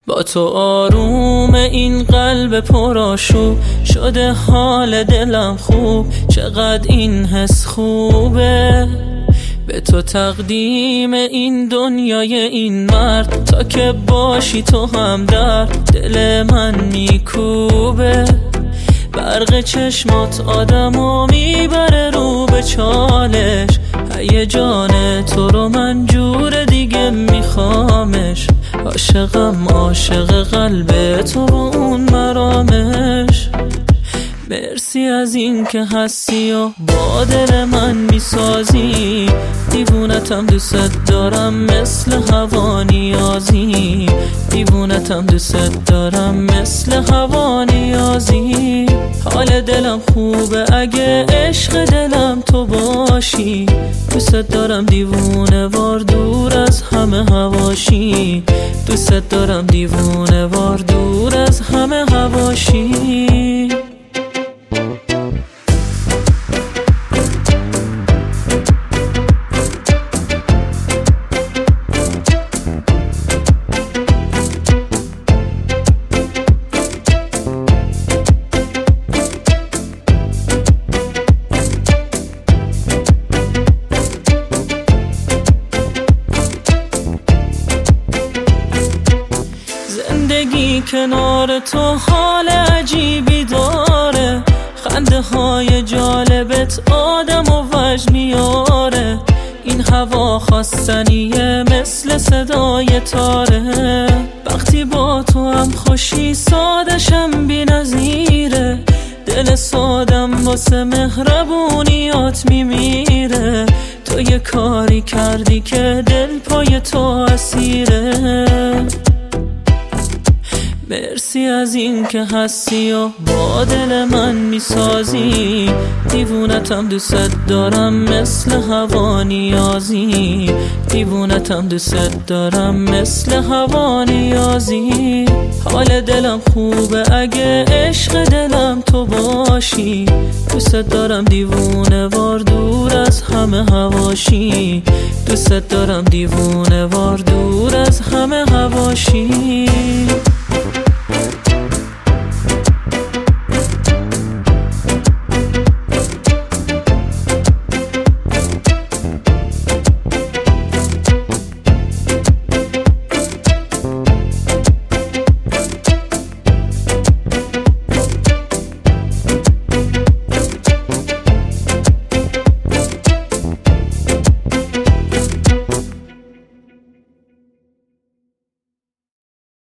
با تو آروم این قلب پرآشوب شده، حال دلم خوب، چقدر این حس خوبه. به تو تقدیم این دنیای این مرد، تا که باشی تو هم در دل من میکوبه. برق چشمات آدمو میبره رو به چالش، هیجان تو رو من جور دیگه میخوامش. عاشقم عاشق قلب تو و اون مرامش. مرسی از این که هستی و با دل من میسازی، دیوونتم دوست دارم مثل هوا نیازی، دیوونتم دوست دارم مثل هوا نیازی. حال دلم خوبه اگه عشق دلم تو باشی، دوست دارم دیوونه وار دور از همه هواشی، دوست دارم دیوونه وار دور از همه هواشی. زندگی کنار تو حال عجیبی داره، خنده های جالبت آدم و وجد میاره. این هوا خواستنیه مثل صدای تاره، وقتی با تو هم خوشی سادشم بی نظیره. دل سادم واسه مهربونیات میمیره، تو یه کاری کردی که دل پای تو اسیره. مرسی از این که هستی و با دل من میسازی، دیوونتم دوست دارم مثل هوا نیازی، دیوونتم دوست دارم مثل هوا نیازی. حال دلم خوبه اگه عشق دلم تو باشی، دوست دارم دیوونه وار دور از همه هواشی، دوست دارم دیوونه وار دور از همه هواشی.